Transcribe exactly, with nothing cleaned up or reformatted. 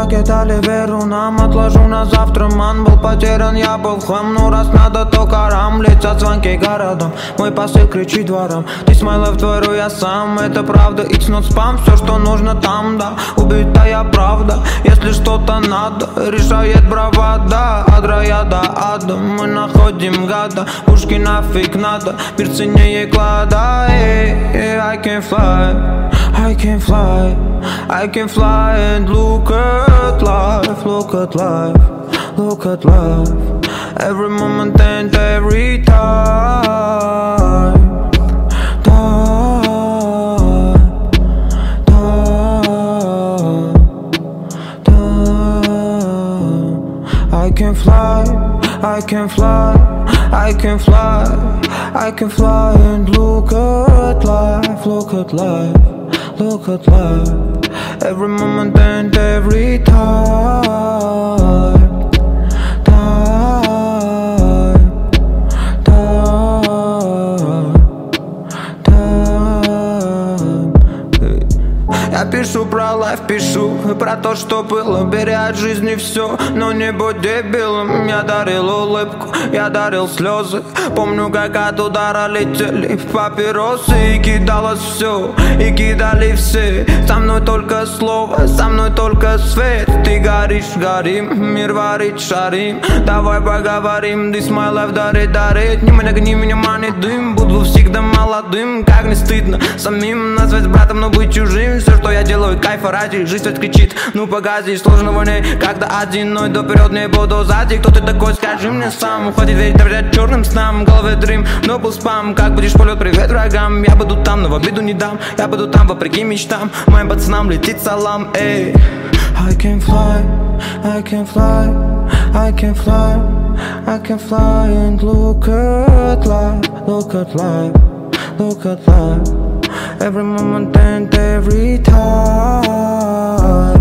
покидали веру нам. Отложу на завтра, ман, был потерян, я был в хлам. Ну раз надо, то карам, летят звонки городом. Мой посыл кричит двором, ты смайлов творю я сам. Это правда, it's not spam, все что нужно там, да. Убитая правда, если что-то надо, решает бравада. От рая до ада мы находим гада. Пушки нафиг надо, мир ценнее клада. I can fly, I can fly, I can fly and look at life, look at life, look at life. Every moment and every time, time, time, time. I can fly, I can fly, I can fly, I can fly and look at life, look at life, look at life. Every moment and every time, time, time, time. Я пишу про лайф, пишу про то, что было. Бери от жизни все, но не будь дебилом. Я дарил улыбку, я дарил слезы. Помню, как от удара летели папиросы. И кидалось все, и кидали все. Со мной только слово, со мной только свет. Ты горишь, горим, мир варит, шарим. Давай поговорим, this my life, дарит, дарит. Не нагни меня, манит дым. Буду всегда молодым, как не стыдно самим назвать братом, но быть чужим. Все, что я делаю, кайфа ради. Жизнь ведь кричит, ну погоди, сложного не. Когда один, но и доперед не буду сзади. Кто ты такой, скажи мне сам. Хватит верить, доверять черным снам. В голове дрим, но был спам. Как будешь полет, привет врагам. Я буду там, но в обиду не дам. Я буду там, вопреки мечтам. Моим пацанам летит салам, эй. I can fly, I can fly, I can fly, I can fly and look at life, look at life, look at life. Every moment and every time.